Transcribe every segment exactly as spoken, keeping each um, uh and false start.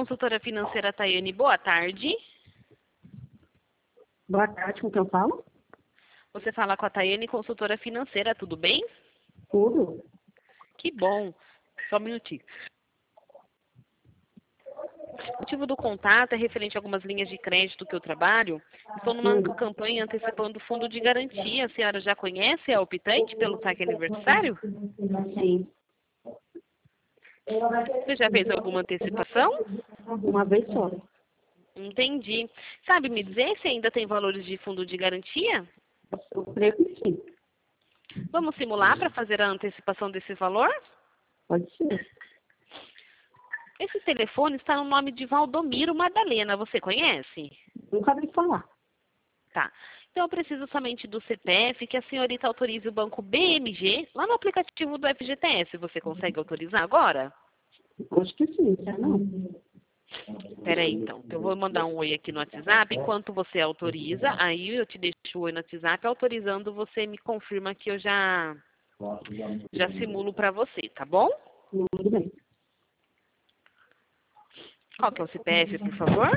consultora financeira Tayane, boa tarde. Boa tarde, com quem eu falo? Você fala com a Tayane, consultora financeira, tudo bem? Tudo. Que bom. Só um minutinho. O motivo do contato é referente a algumas linhas de crédito que eu trabalho. Estou numa Hum. campanha antecipando o fundo de garantia. A senhora já conhece a Optante pelo saque aniversário? Sim. Você já fez alguma antecipação? Uma vez só. Entendi. Sabe me dizer se ainda tem valores de fundo de garantia? Eu creio que sim. Vamos simular para fazer a antecipação desse valor? Pode ser. Esse telefone está no nome de Valdomiro Madalena. Você conhece? Nunca vi falar. Tá. Então eu preciso somente do C P F que a senhorita autorize o banco B M G lá no aplicativo do F G T S. Você consegue autorizar agora? Acho que sim, já não. Espera aí, então. Eu vou mandar um oi aqui no WhatsApp. Enquanto você autoriza, aí eu te deixo o oi no WhatsApp. Autorizando, você me confirma que eu já, já simulo para você, tá bom? Tudo bem. Qual que é o C P F, por favor?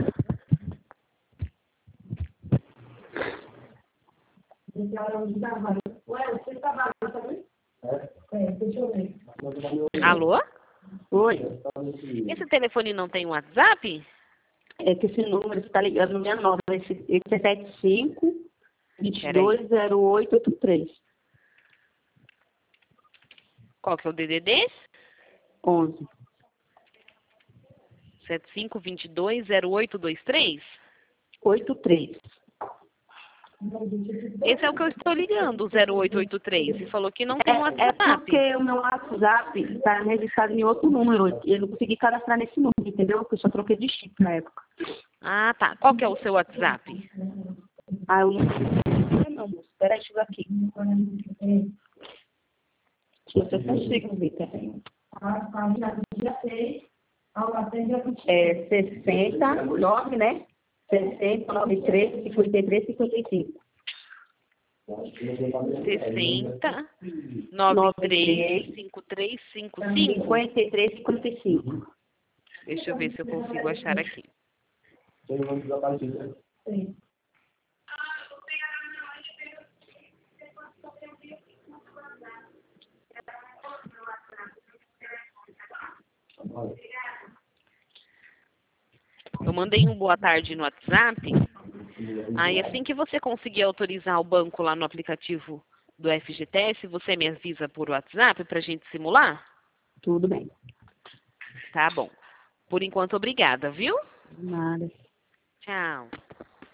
Alô? Oi. Esse telefone não tem WhatsApp? É que esse número está ligando no meu nome. Esse, esse é sete cinco, dois dois zero oito oito três. Qual que é o D D D? onze. sete cinco dois dois zero oito dois três? oito três. Esse é o que eu estou ligando, o zero oito oito três. Você falou que não tem É, é WhatsApp. porque o meu WhatsApp está registrado em outro número. Eu não consegui cadastrar nesse número, entendeu? Porque eu só troquei de chip na época. Ah, tá. Qual que é o seu WhatsApp? Ah, eu não sei não, moço. Peraí, deixa eu ver aqui. Se você consiga ver, peraí. É sessenta, nove, né? sessenta, noventa e três, cinquenta e três, cinquenta e cinco. sessenta, noventa e três, cinquenta e três, cinquenta e cinco. cinquenta e três, cinquenta e cinco. Deixa eu ver se eu consigo achar aqui. Eu mandei um boa tarde no WhatsApp. Aí assim que você conseguir autorizar o banco lá no aplicativo do F G T S, você me avisa por WhatsApp para a gente simular? Tudo bem. Tá bom. Por enquanto, obrigada, viu? Nada. Tchau.